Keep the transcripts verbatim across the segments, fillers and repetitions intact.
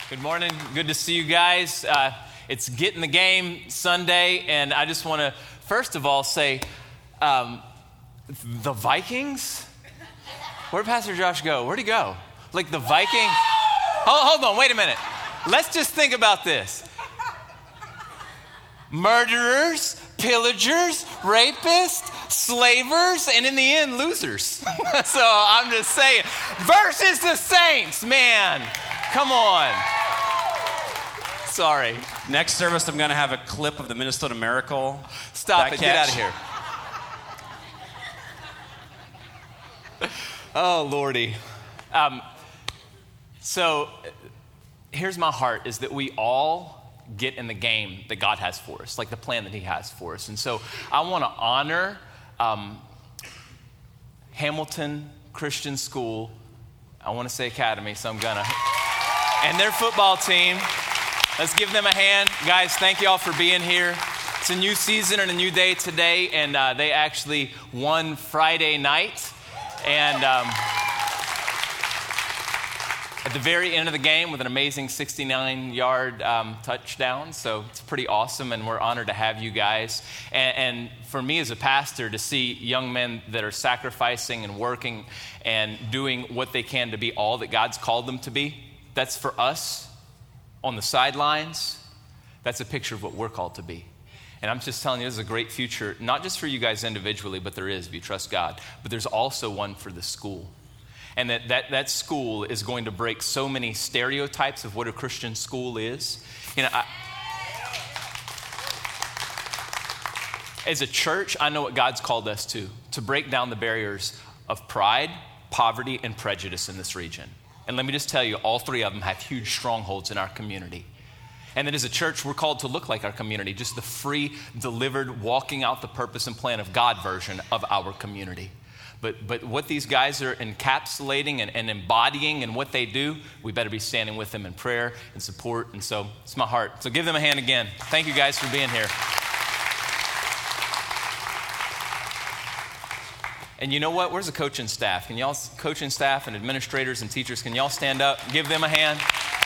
Good morning. Good to see you guys. Uh, it's Get in the Game Sunday, and I just want to, first of all, say, um, the Vikings? Where'd Pastor Josh go? Where'd he go? Like the Viking? Hold, hold on, wait a minute. Let's just think about this. Murderers, pillagers, rapists, slavers, and in the end, losers. So I'm just saying, versus the Saints, man. Come on. Sorry. Next service, I'm going to have a clip of the Minnesota Miracle. Stop it. Get out of here. Oh, Lordy. Um, so here's my heart, is that we all get in the game that God has for us, like the plan that he has for us. And so I want to honor um, Hamilton Christian School. I want to say Academy, so I'm going to. And their football team. Let's give them a hand. Guys, thank you all for being here. It's a new season and a new day today, and uh, they actually won Friday night. And um, at the very end of the game with an amazing sixty-nine-yard um, touchdown. So it's pretty awesome, and we're honored to have you guys. And, and for me as a pastor, to see young men that are sacrificing and working and doing what they can to be all that God's called them to be, that's for us on the sidelines. That's a picture of what we're called to be. And I'm just telling you, this is a great future, not just for you guys individually, but there is, if you trust God. But there's also one for the school. And that, that, that school is going to break so many stereotypes of what a Christian school is. You know, I, as a church, I know what God's called us to, to break down the barriers of pride, poverty, and prejudice in this region. And let me just tell you, all three of them have huge strongholds in our community. And that as a church, we're called to look like our community, just the free, delivered, walking out the purpose and plan of God version of our community. But but what these guys are encapsulating and, and embodying and what they do, we better be standing with them in prayer and support. And so it's my heart. So give them a hand again. Thank you guys for being here. And you know what? Where's the coaching staff? Can y'all, coaching staff and administrators and teachers, can y'all stand up? Give them a hand.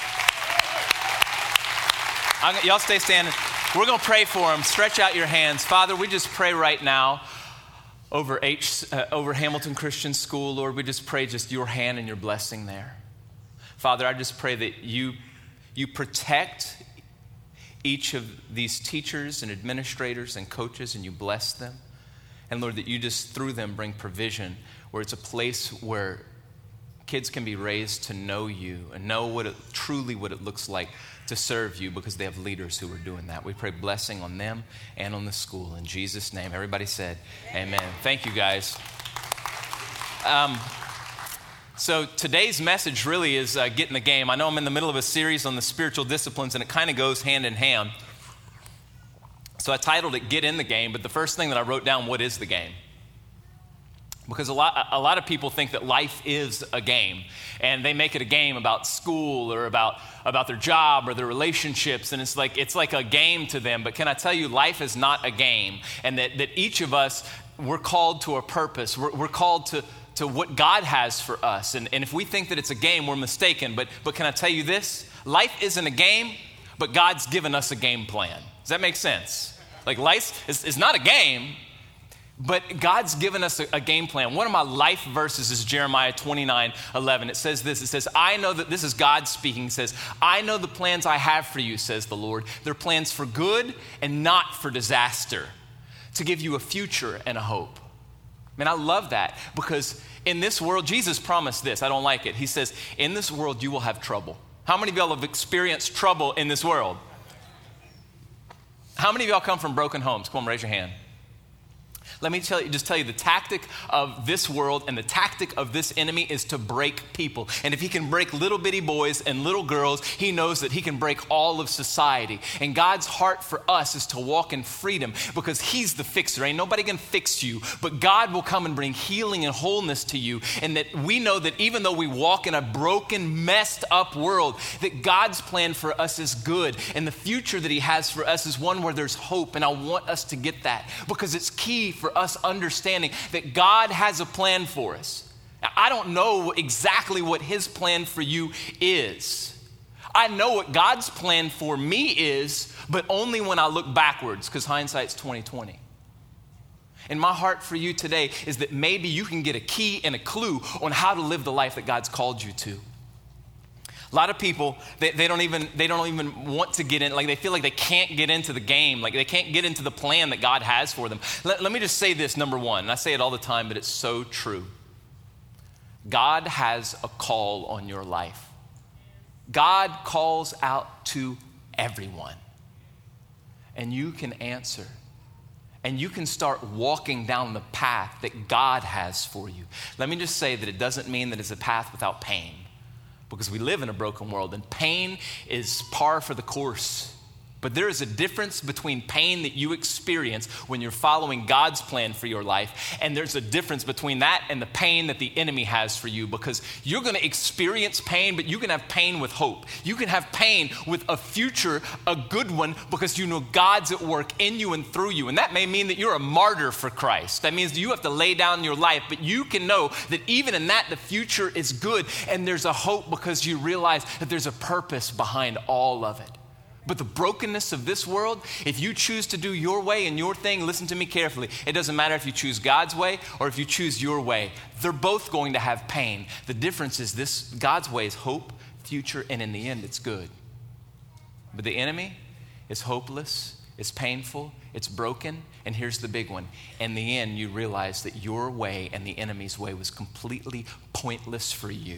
I'm, y'all stay standing. We're going to pray for them. Stretch out your hands. Father, we just pray right now over H, uh, over Hamilton Christian School. Lord, we just pray just your hand and your blessing there. Father, I just pray that you, you protect each of these teachers and administrators and coaches, and you bless them. And Lord, that you just through them bring provision, where it's a place where kids can be raised to know you and know what it, truly what it looks like to serve you, because they have leaders who are doing that. We pray blessing on them and on the school. In Jesus' name, everybody said amen. Amen. Thank you, guys. Um, so today's message really is uh, get in the game. I know I'm in the middle of a series on the spiritual disciplines, and it kind of goes hand in hand. So I titled it Get in the Game, but the first thing that I wrote down, what is the game? Because a lot, a lot of people think that life is a game, and they make it a game about school or about, about their job or their relationships, and it's like, it's like a game to them. But can I tell you, life is not a game, and that, that each of us, we're called to a purpose. We're, we're called to, to what God has for us. And, and if we think that it's a game, we're mistaken. But, but can I tell you this? Life isn't a game, but God's given us a game plan. Does that make sense? Like life is, is not a game, but God's given us a, a game plan. One of my life verses is Jeremiah twenty-nine eleven. It says this, it says, I know that, this is God speaking, it says, I know the plans I have for you, says the Lord. They're plans for good and not for disaster, to give you a future and a hope. Man, I love that, because in this world, Jesus promised this. I don't like it. He says, in this world, you will have trouble. How many of y'all have experienced trouble in this world? How many of y'all come from broken homes? Come on, raise your hand. Let me tell you, just tell you, the tactic of this world and the tactic of this enemy is to break people. And if he can break little bitty boys and little girls, he knows that he can break all of society. And God's heart for us is to walk in freedom, because he's the fixer. Ain't nobody can fix you, but God will come and bring healing and wholeness to you. And that we know that even though we walk in a broken, messed up world, that God's plan for us is good. And the future that he has for us is one where there's hope. And I want us to get that, because it's key for us understanding that God has a plan for us. Now, I don't know exactly what his plan for you is. I know what God's plan for me is, but only when I look backwards, because hindsight's twenty twenty. And my heart for you today is that maybe you can get a key and a clue on how to live the life that God's called you to. A lot of people, they, they don't even they don't even want to get in, like they feel like they can't get into the game, like they can't get into the plan that God has for them. Let, let me just say this, number one, and I say it all the time, but it's so true. God has a call on your life. God calls out to everyone, and you can answer. And you can start walking down the path that God has for you. Let me just say that it doesn't mean that it's a path without pain, because we live in a broken world and pain is par for the course. But there is a difference between pain that you experience when you're following God's plan for your life, and there's a difference between that and the pain that the enemy has for you, because you're going to experience pain, but you can have pain with hope. You can have pain with a future, a good one, because you know God's at work in you and through you. And that may mean that you're a martyr for Christ. That means you have to lay down your life, but you can know that even in that, the future is good, and there's a hope because you realize that there's a purpose behind all of it. But the brokenness of this world, if you choose to do your way and your thing, listen to me carefully. It doesn't matter if you choose God's way or if you choose your way. They're both going to have pain. The difference is this: God's way is hope, future, and in the end, it's good. But the enemy is hopeless, it's painful, it's broken, and here's the big one. In the end, you realize that your way and the enemy's way was completely pointless for you.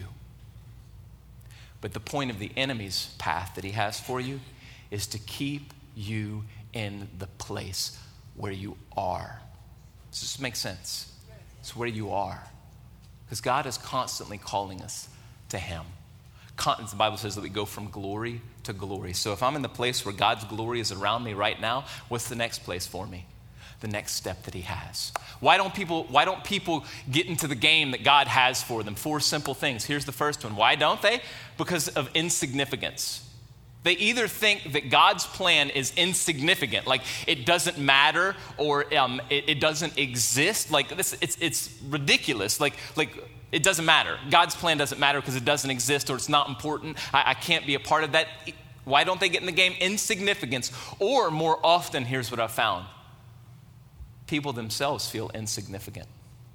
But the point of the enemy's path that he has for you is to keep you in the place where you are. Does this make sense? It's where you are. Because God is constantly calling us to him. Con- the Bible says that we go from glory to glory. So if I'm in the place where God's glory is around me right now, what's the next place for me? The next step that he has. Why don't people, why don't people get into the game that God has for them? Four simple things. Here's the first one. Why don't they? Because of insignificance. They either think that God's plan is insignificant, like it doesn't matter, or um, it, it doesn't exist. Like this, it's it's ridiculous. Like like it doesn't matter. God's plan doesn't matter because it doesn't exist, or it's not important. I, I can't be a part of that. Why don't they get in the game? Insignificance. Or more often, here's what I've found: people themselves feel insignificant.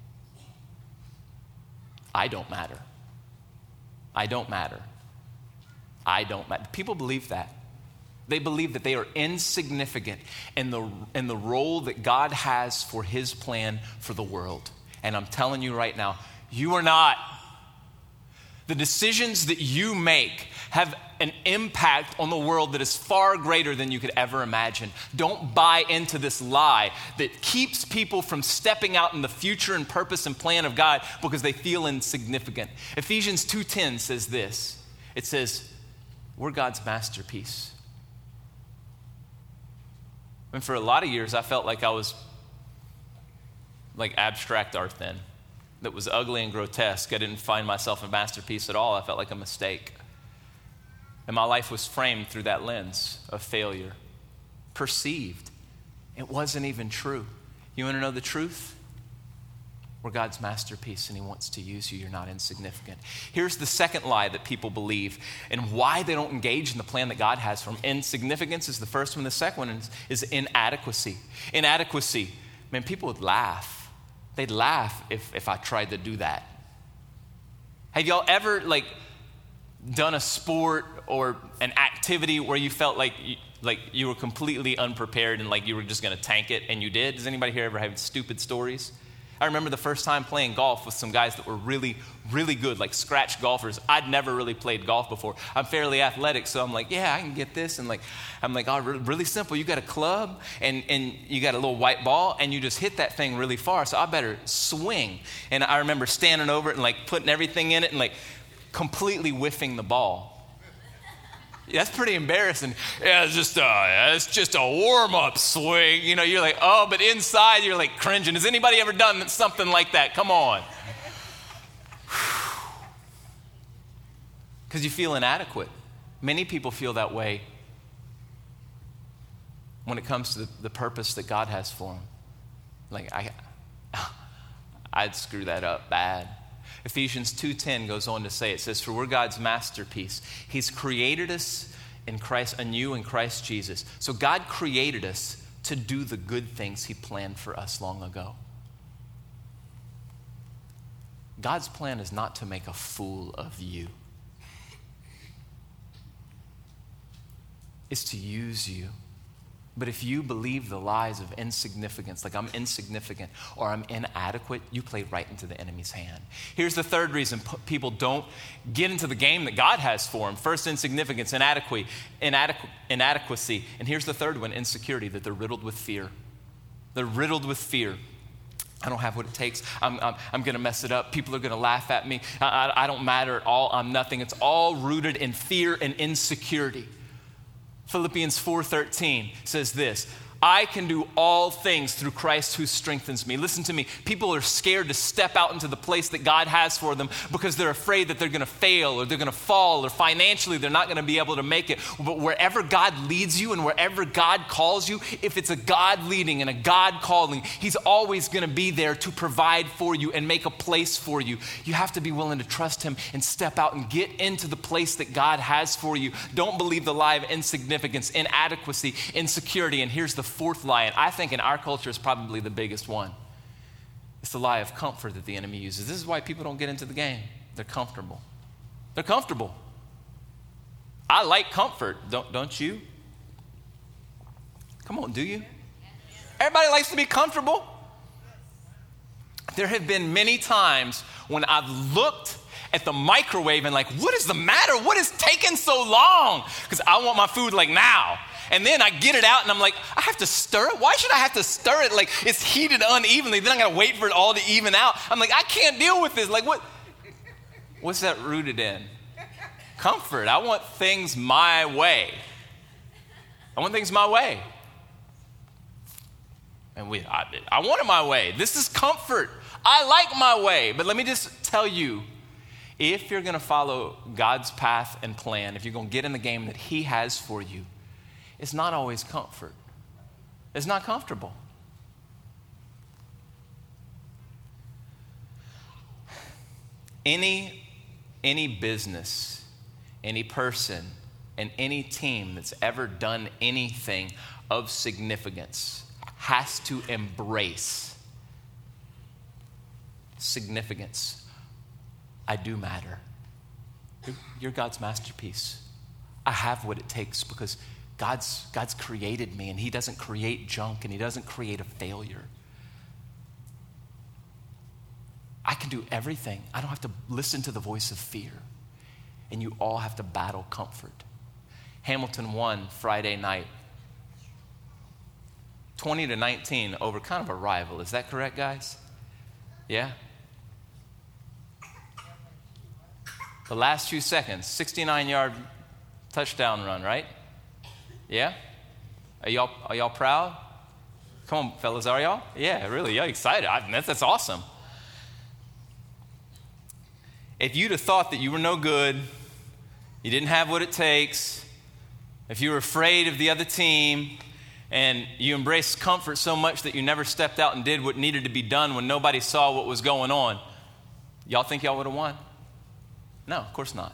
I don't matter. I don't matter. I don't matter. People believe that. They believe that they are insignificant in the, in the role that God has for his plan for the world. And I'm telling you right now, you are not. The decisions that you make have an impact on the world that is far greater than you could ever imagine. Don't buy into this lie that keeps people from stepping out in the future and purpose and plan of God because they feel insignificant. Ephesians two ten says this. It says, we're God's masterpiece. And for a lot of years, I felt like I was like abstract art then, that was ugly and grotesque. I didn't find myself a masterpiece at all. I felt like a mistake. And my life was framed through that lens of failure, perceived. It wasn't even true. You want to know the truth? We're God's masterpiece and he wants to use you. You're not insignificant. Here's the second lie that people believe and why they don't engage in the plan that God has for them. Insignificance is the first one. The second one is, is inadequacy. Inadequacy. Man, people would laugh. They'd laugh if, if I tried to do that. Have y'all ever like done a sport or an activity where you felt like you, like you were completely unprepared and like you were just going to tank it and you did? Does anybody here ever have stupid stories? I remember the first time playing golf with some guys that were really, really good, like scratch golfers. I'd never really played golf before. I'm fairly athletic, so I'm like, yeah, I can get this. And like, I'm like, oh, really simple. You got a club and, and you got a little white ball and you just hit that thing really far, so I better swing. And I remember standing over it and like putting everything in it and like completely whiffing the ball. That's pretty embarrassing. Yeah, it's just a, it's just a warm-up swing. You know, you're like, oh, but inside you're like cringing. Has anybody ever done something like that? Come on. Because you feel inadequate. Many people feel that way when it comes to the, the purpose that God has for them. Like, I, I'd screw that up bad. Ephesians two ten goes on to say, it says, for we're God's masterpiece. He's created us in Christ, anew in Christ Jesus. So God created us to do the good things he planned for us long ago. God's plan is not to make a fool of you. It's to use you. But if you believe the lies of insignificance, like I'm insignificant or I'm inadequate, you play right into the enemy's hand. Here's the third reason p- people don't get into the game that God has for them. First, insignificance, inadequacy, inadequ- inadequacy. And here's the third one, insecurity, that they're riddled with fear. They're riddled with fear. I don't have what it takes. I'm, I'm, I'm going to mess it up. People are going to laugh at me. I, I, I don't matter at all. I'm nothing. It's all rooted in fear and insecurity. Philippians four thirteen says this, I can do all things through Christ who strengthens me. Listen to me. People are scared to step out into the place that God has for them because they're afraid that they're going to fail or they're going to fall or financially they're not going to be able to make it. But wherever God leads you and wherever God calls you, if it's a God leading and a God calling, he's always going to be there to provide for you and make a place for you. You have to be willing to trust him and step out and get into the place that God has for you. Don't believe the lie of insignificance, inadequacy, insecurity. And here's the fourth lie, and I think in our culture is probably the biggest one. It's the lie of comfort that the enemy uses. This is why people don't get into the game. They're comfortable. They're comfortable. I like comfort, don't, don't you? Come on, do you? Everybody likes to be comfortable. There have been many times when I've looked at the microwave and like, what is the matter? What is taking so long? Because I want my food like now. And then I get it out and I'm like, I have to stir it? Why should I have to stir it? Like it's heated unevenly. Then I gotta wait for it all to even out. I'm like, I can't deal with this. Like what? What's that rooted in? Comfort. I want things my way. I want things my way. And we, I, I want it my way. This is comfort. I like my way. But let me just tell you, if you're gonna follow God's path and plan, if you're gonna get in the game that he has for you, it's not always comfort. It's not comfortable. Any, any business, any person, and any team that's ever done anything of significance has to embrace significance. I do matter. You're, you're God's masterpiece. I have what it takes because God's, God's created me and he doesn't create junk and he doesn't create a failure. I can do everything. I don't have to listen to the voice of fear. And you all have to battle comfort. Hamilton won Friday night. twenty to nineteen over kind of a rival. Is that correct, guys? Yeah? The last few seconds, sixty-nine yard touchdown run, right? Yeah? Are y'all, are y'all proud? Come on, fellas, are y'all? Yeah, really, y'all excited. I, that's, that's awesome. If you'd have thought that you were no good, you didn't have what it takes, if you were afraid of the other team, and you embraced comfort so much that you never stepped out and did what needed to be done when nobody saw what was going on, y'all think y'all would have won? No, of course not.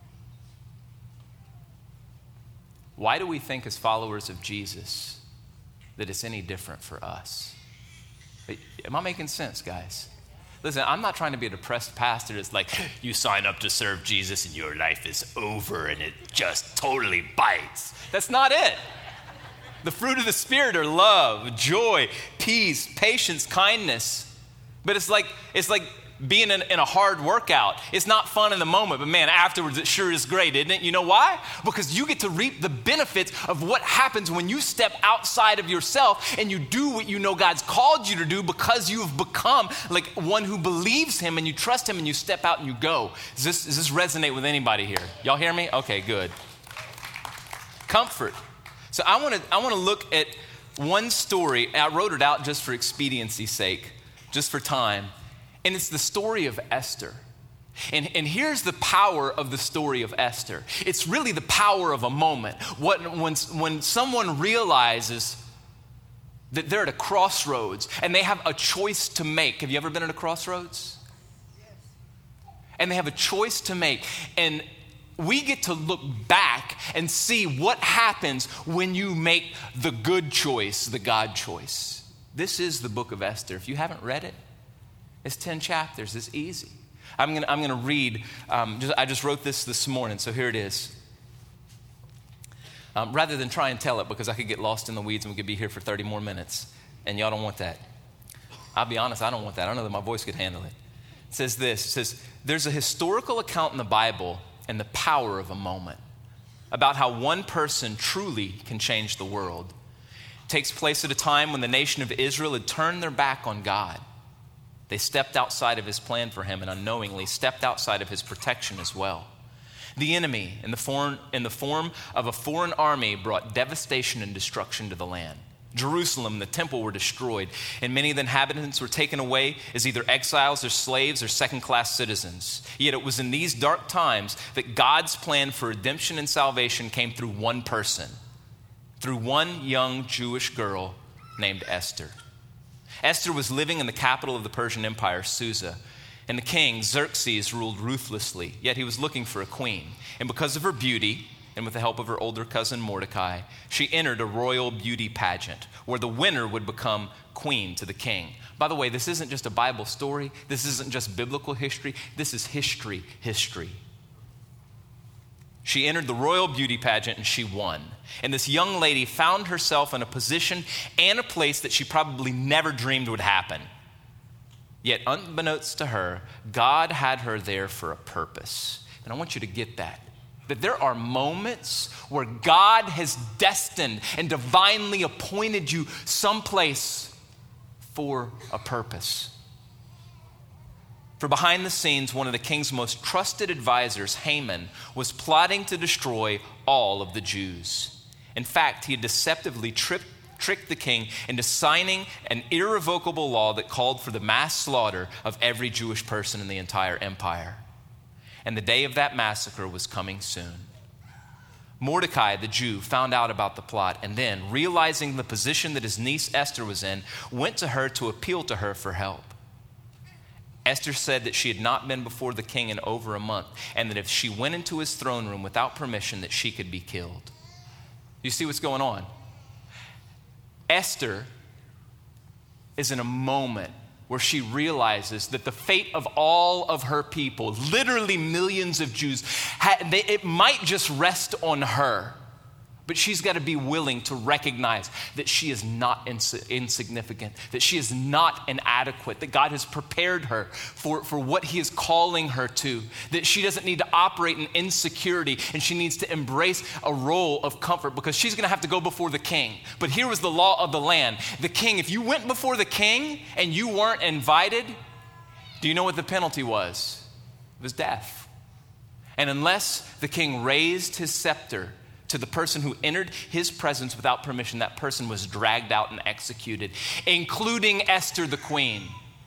Why do we think as followers of Jesus that it's any different for us? Am I making sense, guys? Listen, I'm not trying to be a depressed pastor that's like, you sign up to serve Jesus and your life is over and it just totally bites. That's not it. The fruit of the Spirit are love, joy, peace, patience, kindness. But it's like, it's like being in, in a hard workout. It's not fun in the moment, but man, afterwards it sure is great, isn't it? You know why? Because you get to reap the benefits of what happens when you step outside of yourself and you do what you know God's called you to do because you have become like one who believes him and you trust him and you step out and you go. Does this, does this resonate with anybody here? Y'all hear me? Okay, good. Comfort. So I want to I want to look at one story. I wrote it out just for expediency's sake, just for time. And it's the story of Esther. And, and here's the power of the story of Esther. It's really the power of a moment. What, when, when someone realizes that they're at a crossroads and they have a choice to make. Have you ever been at a crossroads? and they have a choice to make. And we get to look back and see what happens when you make the good choice, the God choice. This is the book of Esther. If you haven't read it, it's ten chapters. It's easy. I'm going I'm to read, um, just, I just wrote this this morning, so here it is. Um, rather than try and tell it, because I could get lost in the weeds and we could be here for thirty more minutes, and y'all don't want that. I'll be honest, I don't want that. I don't know that my voice could handle it. It says this, it says, there's a historical account in the Bible and the power of a moment about how one person truly can change the world. It takes place at a time when the nation of Israel had turned their back on God. They stepped outside of his plan for him and unknowingly stepped outside of his protection as well. The enemy, in the form, in the form of a foreign army, brought devastation and destruction to the land. Jerusalem and the temple were destroyed, and many of the inhabitants were taken away as either exiles or slaves or second-class citizens. Yet it was in these dark times that God's plan for redemption and salvation came through one person, through one young Jewish girl named Esther. Esther was living in the capital of the Persian Empire, Susa, and the king, Xerxes, ruled ruthlessly, yet he was looking for a queen. And because of her beauty, and with the help of her older cousin Mordecai, she entered a royal beauty pageant where the winner would become queen to the king. By the way, this isn't just a Bible story. This isn't just biblical history. This is history, history. She entered the royal beauty pageant and she won. And this young lady found herself in a position and a place that she probably never dreamed would happen. Yet unbeknownst to her, God had her there for a purpose. And I want you to get that. That there are moments where God has destined and divinely appointed you someplace for a purpose. For behind the scenes, one of the king's most trusted advisors, Haman, was plotting to destroy all of the Jews. In fact, he had deceptively tripped tricked the king into signing an irrevocable law that called for the mass slaughter of every Jewish person in the entire empire. And the day of that massacre was coming soon. Mordecai, the Jew, found out about the plot and then, realizing the position that his niece Esther was in, went to her to appeal to her for help. Esther said that she had not been before the king in over a month, and that if she went into his throne room without permission, that she could be killed. You see what's going on? Esther is in a moment where she realizes that the fate of all of her people, literally millions of Jews, it might just rest on her. But she's got to be willing to recognize that she is not ins- insignificant, that she is not inadequate, that God has prepared her for, for what he is calling her to, that she doesn't need to operate in insecurity and she needs to embrace a role of comfort because she's going to have to go before the king. But here was the law of the land. The king, if you went before the king and you weren't invited, do you know what the penalty was? It was death. And unless the king raised his scepter to the person who entered his presence without permission, that person was dragged out and executed, including Esther the queen.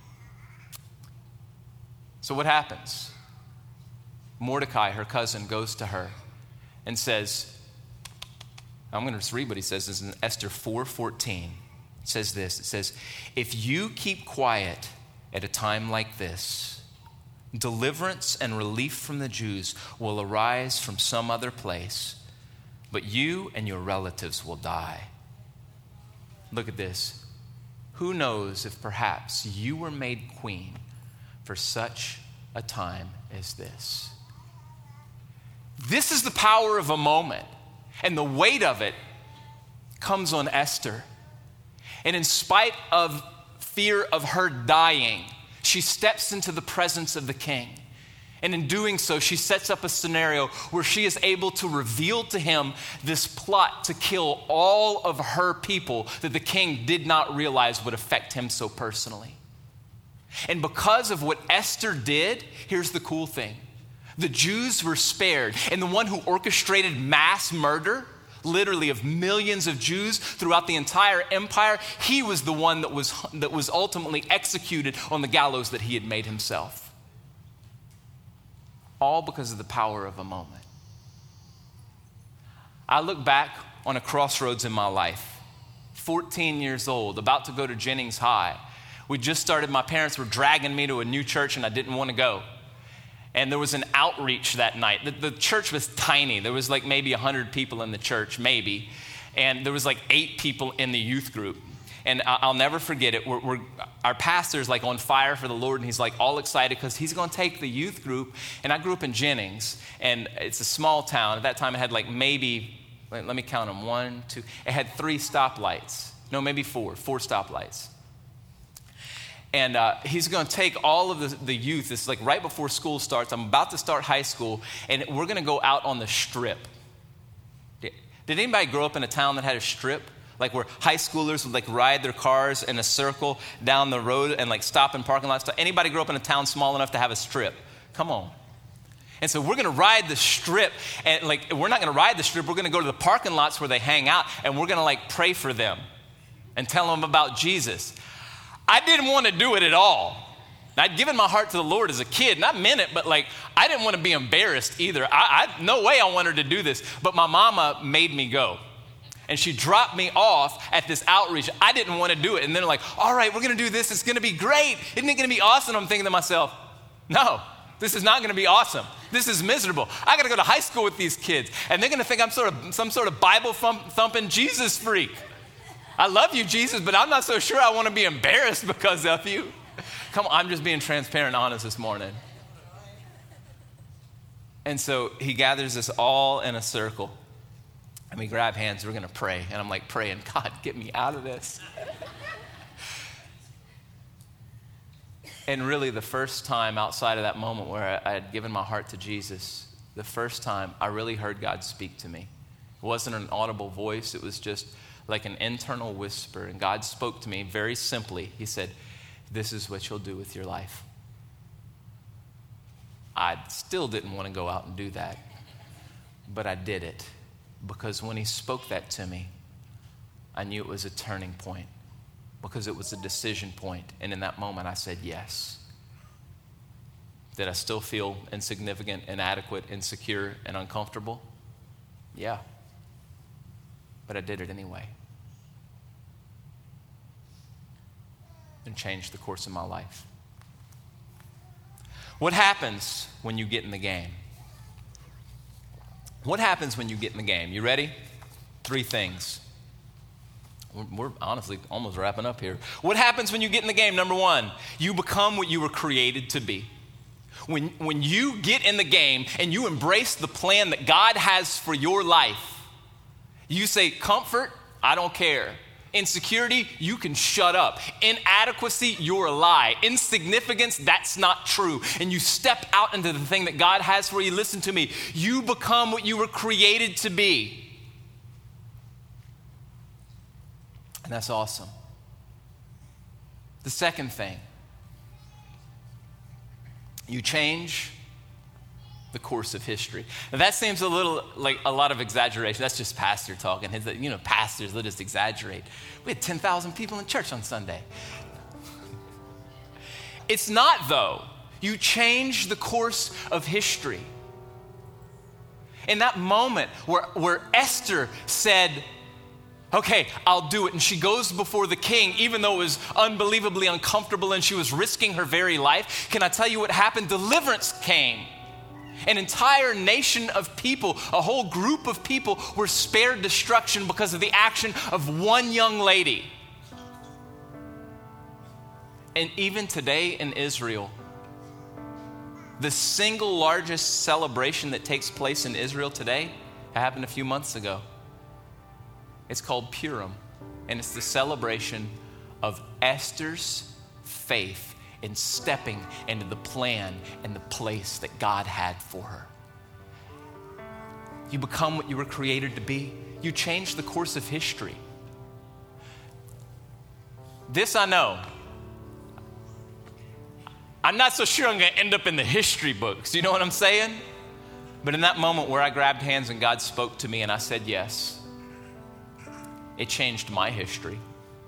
So what happens? Mordecai, her cousin, goes to her and says, I'm going to just read what he says. This is in Esther four fourteen. It says this, it says, if you keep quiet at a time like this, deliverance and relief from the Jews will arise from some other place, but you and your relatives will die. Look at this. Who knows if perhaps you were made queen for such a time as this? This is the power of a moment, and the weight of it comes on Esther. And in spite of fear of her dying, she steps into the presence of the king. And in doing so, she sets up a scenario where she is able to reveal to him this plot to kill all of her people that the king did not realize would affect him so personally. And because of what Esther did, here's the cool thing. The Jews were spared, and the one who orchestrated mass murder, literally of millions of Jews throughout the entire empire, he was the one that was, that was ultimately executed on the gallows that he had made himself. All because of the power of a moment. I look back on a crossroads in my life, fourteen years old, about to go to Jennings High. We just started, my parents were dragging me to a new church and I didn't want to go. And there was an outreach that night. The, the church was tiny. There was like maybe one hundred people in the church, maybe. And there was like eight people in the youth group. And I'll never forget it. We're, we're, our pastor's like on fire for the Lord, and he's like all excited because he's going to take the youth group. And I grew up in Jennings, and it's a small town. At that time, it had like maybe, let me count them, one, two. It had three stoplights. No, maybe four, four stoplights. And uh, he's going to take all of the, the youth. It's like right before school starts. I'm about to start high school, and we're going to go out on the strip. Did, did anybody grow up in a town that had a strip? Like where high schoolers would like ride their cars in a circle down the road and like stop in parking lots. Anybody grow up in a town small enough to have a strip? Come on. And so we're going to ride the strip, and like we're not going to ride the strip. We're going to go to the parking lots where they hang out, and we're going to like pray for them and tell them about Jesus. I didn't want to do it at all. I'd given my heart to the Lord as a kid, and I meant it, but like I didn't want to be embarrassed either. I, I no way I wanted to do this, but my mama made me go. And she dropped me off at this outreach. I didn't want to do it. And then they're like, all right, we're going to do this. It's going to be great. Isn't it going to be awesome? I'm thinking to myself, no, this is not going to be awesome. This is miserable. I got to go to high school with these kids. And they're going to think I'm sort of some sort of Bible thump, thumping Jesus freak. I love you, Jesus, but I'm not so sure I want to be embarrassed because of you. Come on, I'm just being transparent and honest this morning. And so he gathers us all in a circle. And we grab hands, we're going to pray. And I'm like praying, God, get me out of this. And really the first time outside of that moment where I, I had given my heart to Jesus, the first time I really heard God speak to me. It wasn't an audible voice. It was just like an internal whisper. And God spoke to me very simply. He said, this is what you'll do with your life. I still didn't want to go out and do that, but I did it. Because when he spoke that to me, I knew it was a turning point because it was a decision point. And in that moment, I said yes. Did I still feel insignificant, inadequate, insecure, and uncomfortable? Yeah. But I did it anyway. And changed the course of my life. What happens when you get in the game? What happens when you get in the game? You ready? Three things. We're, we're honestly almost wrapping up here. What happens when you get in the game? Number one, you become what you were created to be. When, when you get in the game and you embrace the plan that God has for your life, you say, comfort, I don't care. Insecurity, you can shut up. Inadequacy, you're a lie. Insignificance, that's not true. And you step out into the thing that God has for you. Listen to me. You become what you were created to be. And that's awesome. The second thing, you change the course of history. Now that seems a little like a lot of exaggeration. That's just pastor talking. His, you know, pastors, they'll just exaggerate. We had ten thousand people in church on Sunday. It's not, though. You change the course of history. In that moment where, where Esther said, okay, I'll do it. And she goes before the king, even though it was unbelievably uncomfortable and she was risking her very life. Can I tell you what happened? Deliverance came. An entire nation of people, a whole group of people were spared destruction because of the action of one young lady. And even today in Israel, the single largest celebration that takes place in Israel today happened a few months ago. It's called Purim, and it's the celebration of Esther's faith in stepping into the plan and the place that God had for her. You become what you were created to be. You change the course of history. This I know. I'm not so sure I'm going to end up in the history books. You know what I'm saying? But in that moment where I grabbed hands and God spoke to me and I said yes, it changed my history.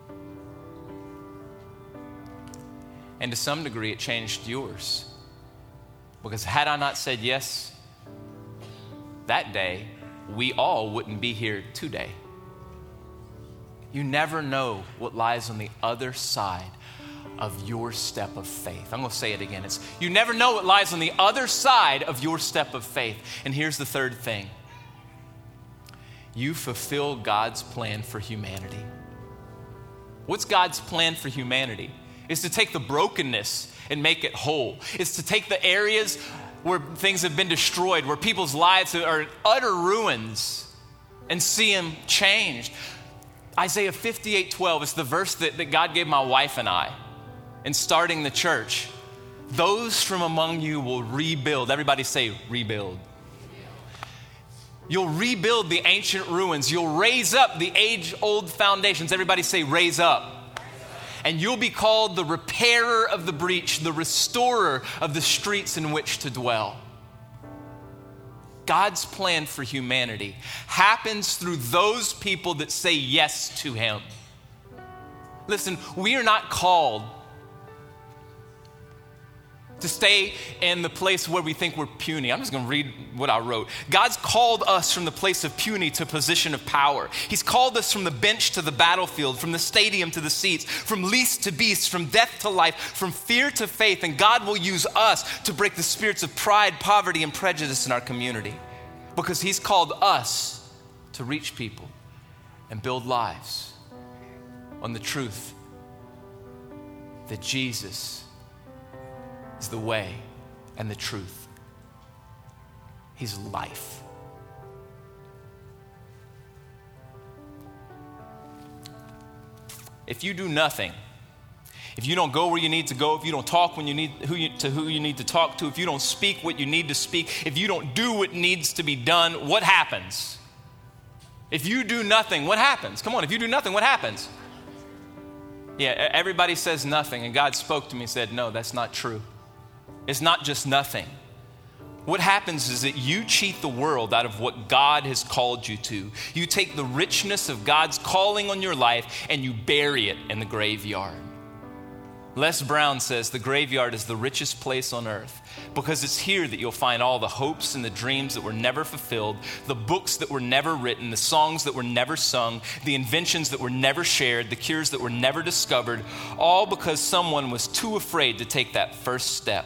And to some degree, it changed yours. Because had I not said yes that day, we all wouldn't be here today. You never know what lies on the other side of your step of faith. I'm going to say it again. It's you never know what lies on the other side of your step of faith. And here's the third thing. You fulfill God's plan for humanity. What's God's plan for humanity? It's to take the brokenness and make it whole. It's to take the areas where things have been destroyed, where people's lives are in utter ruins, and see them changed. Isaiah fifty-eight twelve is the verse that, that God gave my wife and I in starting the church. Those from among you will rebuild. Everybody say rebuild. You'll rebuild the ancient ruins. You'll raise up the age-old foundations. Everybody say raise up. And you'll be called the repairer of the breach, the restorer of the streets in which to dwell. God's plan for humanity happens through those people that say yes to him. Listen, we are not called to stay in the place where we think we're puny. I'm just going to read what I wrote. God's called us from the place of puny to a position of power. He's called us from the bench to the battlefield, from the stadium to the seats, from least to beast, from death to life, from fear to faith. And God will use us to break the spirits of pride, poverty, and prejudice in our community, because he's called us to reach people and build lives on the truth that Jesus is the way and the truth. He's life. If you do nothing, if you don't go where you need to go, if you don't talk when you need who you, to who you need to talk to, if you don't speak what you need to speak, if you don't do what needs to be done, what happens? If you do nothing, what happens? Come on, if you do nothing, what happens? Yeah, everybody says nothing, and God spoke to me and said, no, that's not true. It's not just nothing. What happens is that you cheat the world out of what God has called you to. You take the richness of God's calling on your life and you bury it in the graveyard. Les Brown says the graveyard is the richest place on earth because it's here that you'll find all the hopes and the dreams that were never fulfilled, the books that were never written, the songs that were never sung, the inventions that were never shared, the cures that were never discovered, all because someone was too afraid to take that first step,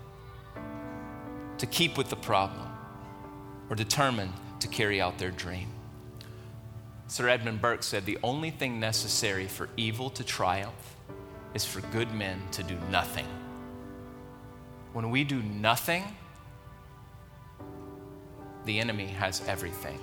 to keep with the problem, or determined to carry out their dream. Sir Edmund Burke said, the only thing necessary for evil to triumph is for good men to do nothing. When we do nothing, the enemy has everything.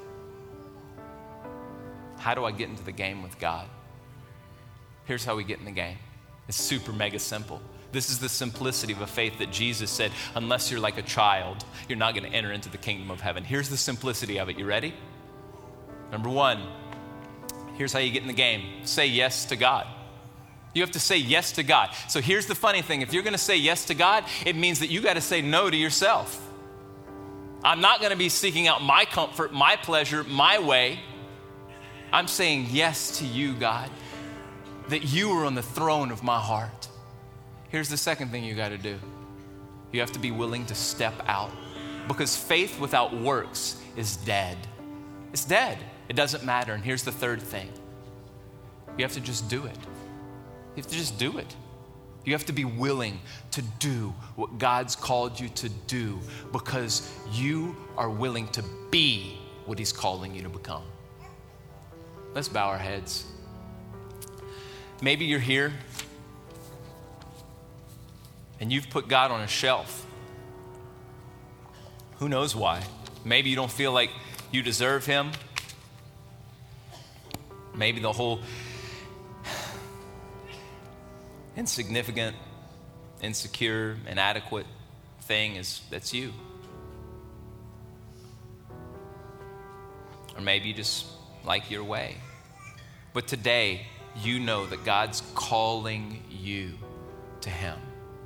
How do I get into the game with God? Here's how we get in the game. It's super mega simple. This is the simplicity of a faith that Jesus said, unless you're like a child, you're not going to enter into the kingdom of heaven. Here's the simplicity of it. You ready? Number one, here's how you get in the game. Say yes to God. You have to say yes to God. So here's the funny thing. If you're going to say yes to God, it means that you got to say no to yourself. I'm not going to be seeking out my comfort, my pleasure, my way. I'm saying yes to you, God, that you are on the throne of my heart. Here's the second thing you got to do. You have to be willing to step out, because faith without works is dead. It's dead. It doesn't matter. And here's the third thing. You have to just do it. You have to just do it. You have to be willing to do what God's called you to do, because you are willing to be what he's calling you to become. Let's bow our heads. Maybe you're here and you've put God on a shelf. Who knows why? Maybe you don't feel like you deserve him. Maybe the whole insignificant, insecure, inadequate thing is that's you. Or maybe you just like your way. But today, you know that God's calling you to him.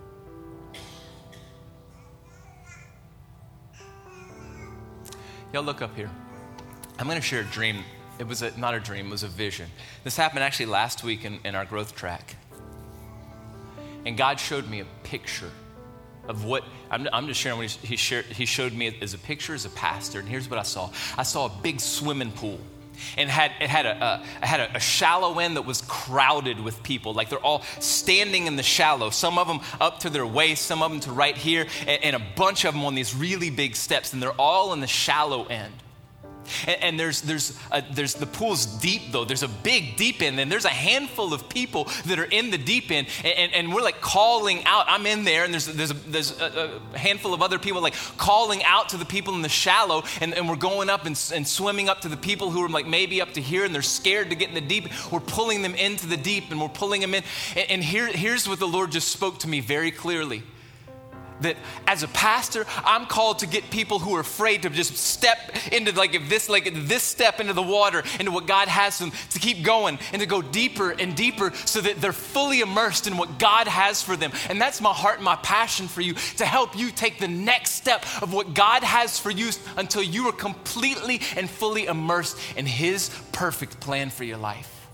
Y'all look up here. I'm going to share a dream. It was a, not a dream, it was a vision. This happened actually last week in, in our growth track. And God showed me a picture of what, I'm, I'm just sharing what he, he, shared, he showed me as a picture as a pastor. And here's what I saw. I saw a big swimming pool. And had, it had, a, a, it had a, a shallow end that was crowded with people. Like they're all standing in the shallow. Some of them up to their waist, some of them to right here, and, and a bunch of them on these really big steps. And they're all in the shallow end. And, and there's there's a, there's the pool's deep though. There's a big deep end, and there's a handful of people that are in the deep end, and, and, and we're like calling out. I'm in there, and there's there's a, there's a, a handful of other people like calling out to the people in the shallow, and, and we're going up and, and swimming up to the people who are like maybe up to here, and they're scared to get in the deep. We're pulling them into the deep, and we're pulling them in. And, and here here's what the Lord just spoke to me very clearly. That as a pastor, I'm called to get people who are afraid to just step into like if this, like this step into the water, into what God has for them, to keep going and to go deeper and deeper so that they're fully immersed in what God has for them. And that's my heart and my passion for you, to help you take the next step of what God has for you until you are completely and fully immersed in His perfect plan for your life.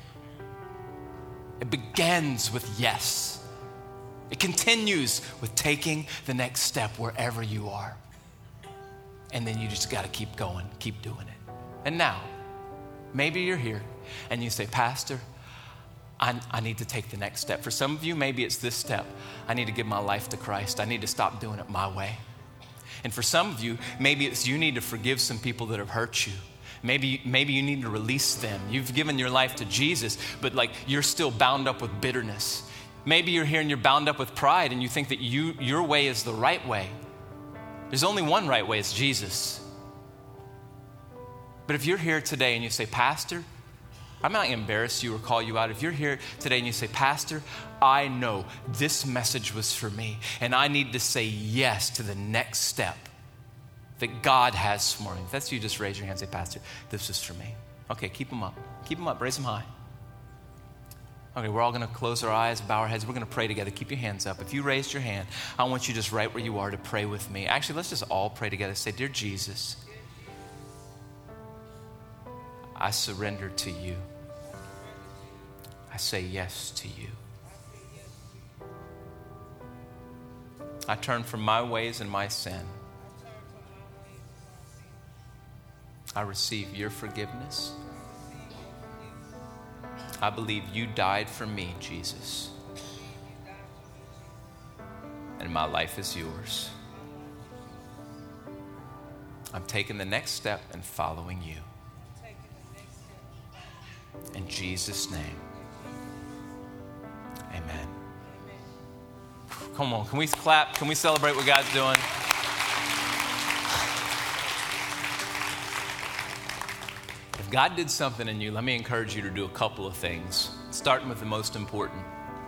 It begins with yes. It continues with taking the next step wherever you are. And then you just got to keep going, keep doing it. And now, maybe you're here and you say, Pastor, I, I need to take the next step. For some of you, maybe it's this step. I need to give my life to Christ. I need to stop doing it my way. And for some of you, maybe it's you need to forgive some people that have hurt you. Maybe, maybe you need to release them. You've given your life to Jesus, but like you're still bound up with bitterness. Maybe you're here and you're bound up with pride and you think that you your way is the right way. There's only one right way, it's Jesus. But if you're here today and you say, Pastor, I'm not embarrassed you or call you out. If you're here today and you say, Pastor, I know this message was for me and I need to say yes to the next step that God has for me. If that's you, just raise your hand and say, Pastor, this is for me. Okay, keep them up. Keep them up, raise them high. Okay, we're all going to close our eyes, bow our heads. We're going to pray together. Keep your hands up. If you raised your hand, I want you just right where you are to pray with me. Actually, let's just all pray together. Say, Dear Jesus, I surrender to you. I say yes to you. I turn from my ways and my sin. I receive your forgiveness. I believe you died for me, Jesus. And my life is yours. I'm taking the next step and following you. In Jesus' name, amen. Come on, can we clap? Can we celebrate what God's doing? If God did something in you, let me encourage you to do a couple of things, starting with the most important.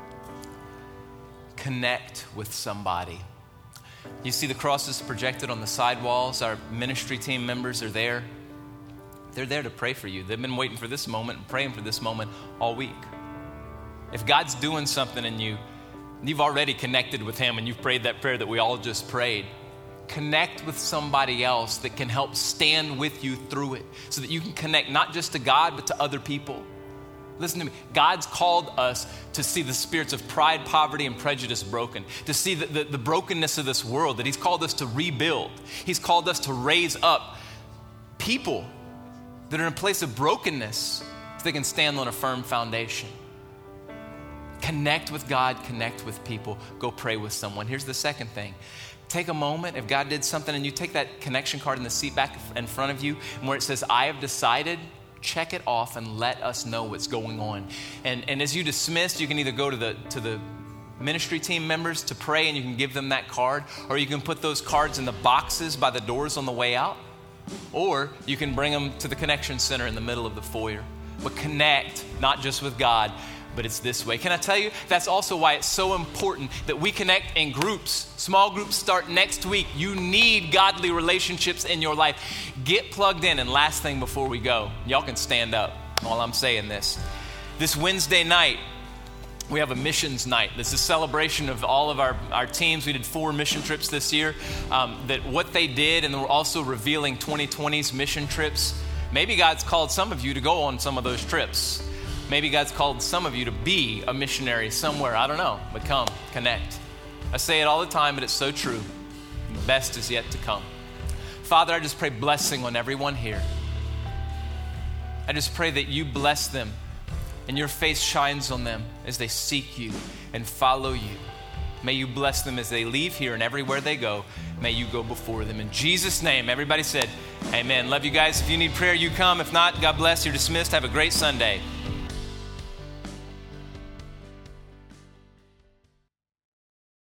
Connect with somebody. You see the crosses projected on the sidewalls. Our ministry team members are there. They're there to pray for you. They've been waiting for this moment and praying for this moment all week. If God's doing something in you, you've already connected with Him and you've prayed that prayer that we all just prayed. Connect with somebody else that can help stand with you through it so that you can connect not just to God, but to other people. Listen to me. God's called us to see the spirits of pride, poverty, and prejudice broken, to see the, the, the brokenness of this world, that He's called us to rebuild. He's called us to raise up people that are in a place of brokenness so they can stand on a firm foundation. Connect with God, connect with people, go pray with someone. Here's the second thing. Take a moment, if God did something, and you take that connection card in the seat back in front of you, and where it says, I have decided, check it off and let us know what's going on. And, and as you dismiss, you can either go to the, to the ministry team members to pray and you can give them that card, or you can put those cards in the boxes by the doors on the way out, or you can bring them to the connection center in the middle of the foyer. But connect, not just with God, but it's this way. Can I tell you, that's also why it's so important that we connect in groups. Small groups start next week. You need godly relationships in your life. Get plugged in. And last thing before we go, y'all can stand up while I'm saying this. This Wednesday night, we have a missions night. This is a celebration of all of our, our teams. We did four mission trips this year. Um, that what they did, and we're also revealing twenty twenty's mission trips. Maybe God's called some of you to go on some of those trips. Maybe God's called some of you to be a missionary somewhere. I don't know, but come, connect. I say it all the time, but it's so true. The best is yet to come. Father, I just pray blessing on everyone here. I just pray that you bless them and your face shines on them as they seek you and follow you. May you bless them as they leave here and everywhere they go. May you go before them. In Jesus' name, everybody said, amen. Love you guys. If you need prayer, you come. If not, God bless. You're dismissed. Have a great Sunday.